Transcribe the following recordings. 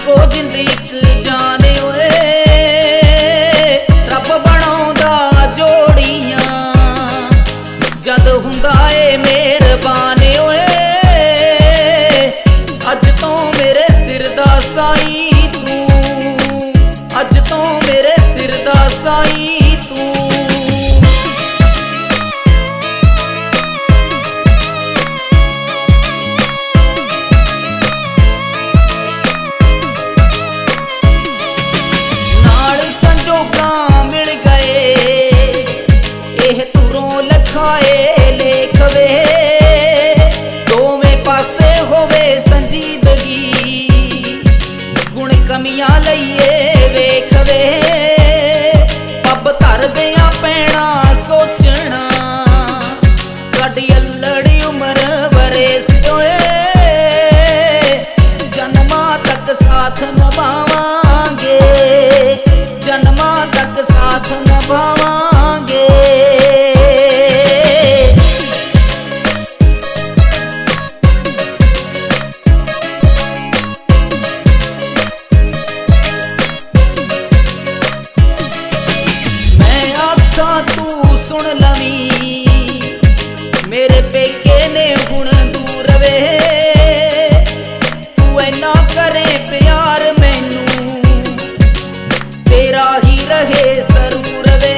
ਇੱਕੋ ਜਿੰਦ ਇੱਕ ਜਾਨ ਓਏ ਰੱਬ ਬਣਾਉਂਦਾ ਜੋੜੀਆਂ ਜਦ ਹੁੰਦਾ ਏ ਮਿਹਰਬਾਨ ਓਏ ਅੱਜ ਤੋਂ ਮੇਰੇ ਸਿਰ ਦਾ ਸਾਈਂ ਤੂੰ ਅੱਜ ਤੋਂ ਮੇਰੇ ਸਿਰ ਦਾ ਸਾਈਂ ਤੂੰ ਨਾਲ ਸੰਜੋਗਾਂ ਮਿਲ ਗਏ ਇਹ ਤੁਰੋਂ ਲਖਾਏ ਲੇਖ ਵੇ ਦੋਵੇਂ ਪਾਸੇ ਹੋਵੇ ਸੰਜੀਦਗੀ ਗੁਣ ਕਮੀਆਂ ਲਈਏ ਵੇਖ ਵੇ ਪੱਬ ਧਰਦਿਆਂ ਪੈਣਾ ਸੋਚਣਾ ਸਾਡੀ ਅਲੜੀ ਉਮਰ ਵਰੇਸ ਓਏ ਜਨਮਾਂ ਤੱਕ ਸਾਥ ਨਿਭਾਵਾਂਗੇ ਜਨਮਾਂ ਤੱਕ ਸਾਥ ਨਿਭਾਵਾਂਗੇ तू सुन लवी मेरे पेके ने हुण दूर वे तू इन्ना करे प्यार मैनू तेरा ही रहे जरूर वे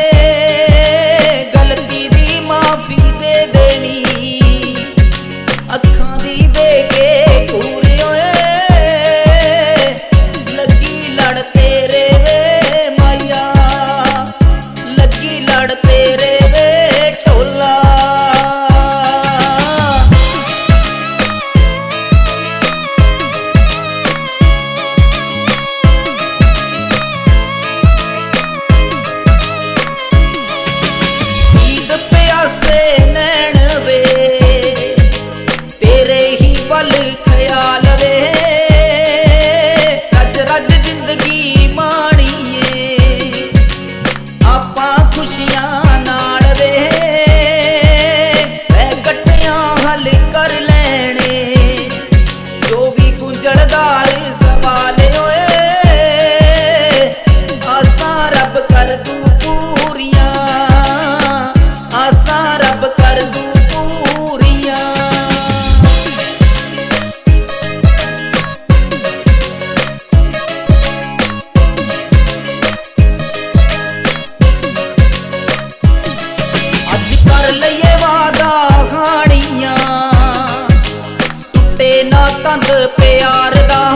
गलती दी माफी दे देनी अखां दी दे के पूरी ओए लगी लड़ तेरे वे माया लगी लड़ तेरे वे ढोला ईद प्यासे नैन वे तेरे ही पल ख्याल वे रज रज जिंदगी माणीए आपां खुशियां नाल वे इकट्ठियां हल कर लैणे जो भी गुंजलदार सवाल ओए आसां रब कर दूं पूरियां आसां रब कर दूं पूरियां अज कर लईए वादा खाणियां टुटे ना तंद प्यार दा